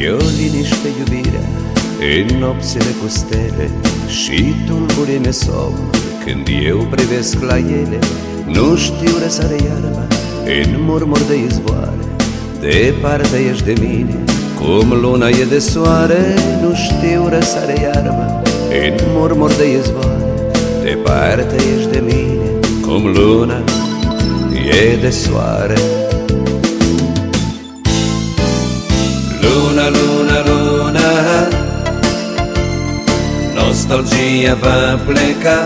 E o liniște iubirea în nopțile cu stele și tulbure-mi somn când eu privesc la ele. Nu știu răsare iarba în murmur de izvoare, departe ești de mine cum luna e de soare. Nu știu răsare iarba în murmur de izvoare, departe ești de mine cum luna e de soare. Luna, luna, luna, nostalgia va pleca.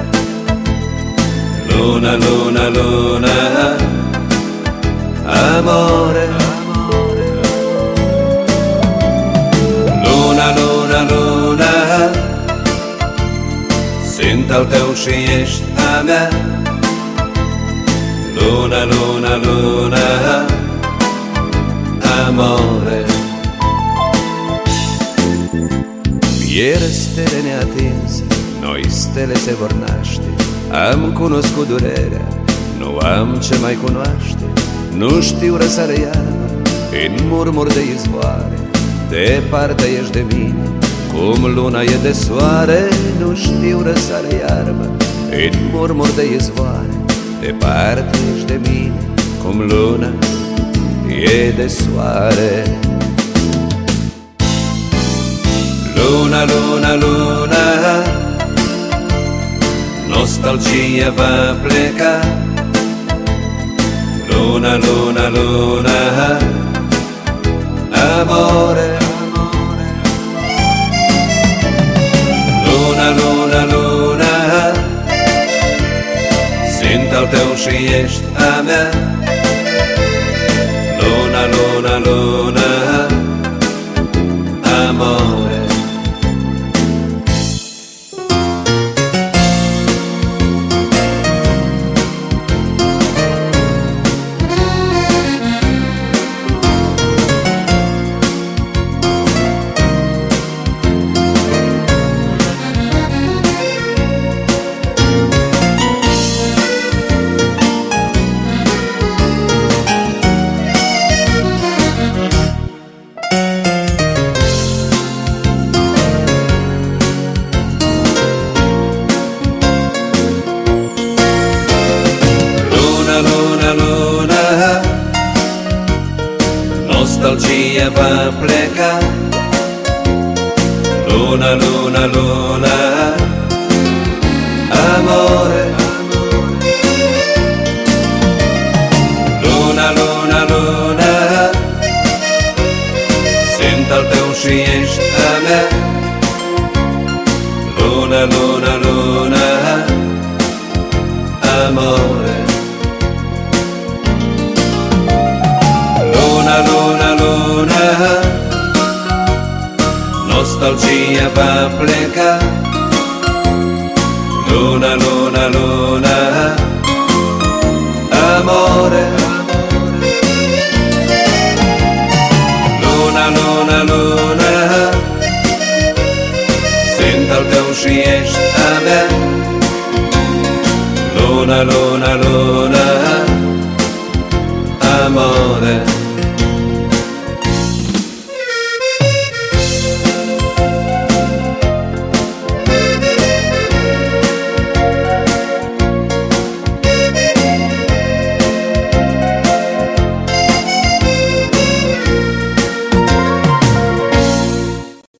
Luna, luna, luna, amore. Luna, luna, luna, sunt al tău și ești a mea. Luna, luna, luna, amore. Ieri stele neatinse, noi stele se vor naște. Am cunoscut durerea, nu am ce mai cunoaște. Nu știu răsare iarba în murmur de izvoare, departe ești de mine cum luna e de soare. Nu știu răsare iarba în murmur de izvoare, departe ești de mine cum luna e de soare. Luna, luna, luna, nostalgia va pleca. Luna, luna, luna, amore. Luna, luna, luna, sunt al tău și ești a mea. Luna, luna, luna, amore. Nostalgia va pleca. Luna, luna, luna, amore. Luna, luna, luna, sunt al tău și ești a mea. Luna, luna, luna, amore. Luna, luna, luna, nostalgia va pleca. Luna, luna, luna, amore. Luna, luna, luna, sunt al tău și ești a mea. Luna, luna, luna,